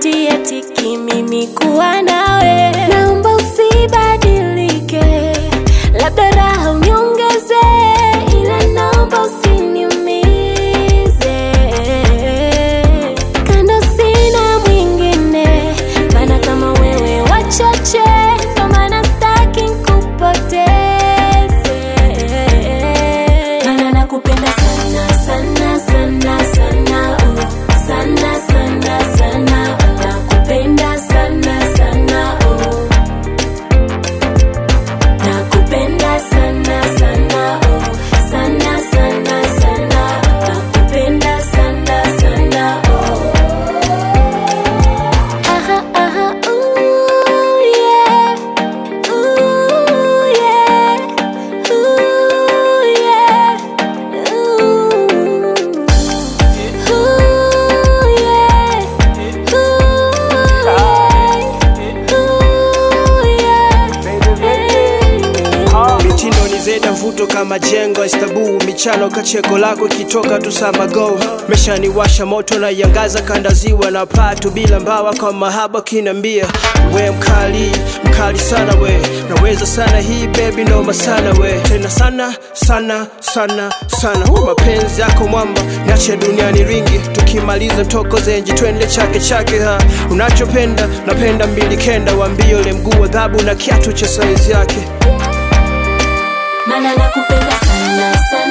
nitie tiki mimi kuwa nawe. Naomba usibadilike, labda raha uniongeze, ila naomba usiniumize. Kando sina mwingine, maana kama wewe wachache, ndo maana sitaki nikupoteze. Maana nakupenda sana sana sana sana, oh. Sana sana sana, nakupenda sana sana, oh. Nakupenda sana sana, oh. Sana sana sana, nakupenda sana sana, oh. Aha aha, ooh yeah, ooh yeah, ooh yeah, Mitindo ni zeda mvuto kama jengo istabu, michano kacheko lako kitoka tu samago. Meshani washa moto na yangaza kandaziwa na patu bila mbawa kwa mahaba kinambia. We mkali, mkali sana we, naweza sana hii baby noma sana we. Tena sana, sana, sana, sana. Mapenzi yako mwamba, niache duniani ringi. Tukimaliza toko zenji twende chake chake ha. Unachopenda, napenda mbili kenda. Wambio le mguu wa dhabu na kiatu cha saizi yake. maana nakupenda sana sana.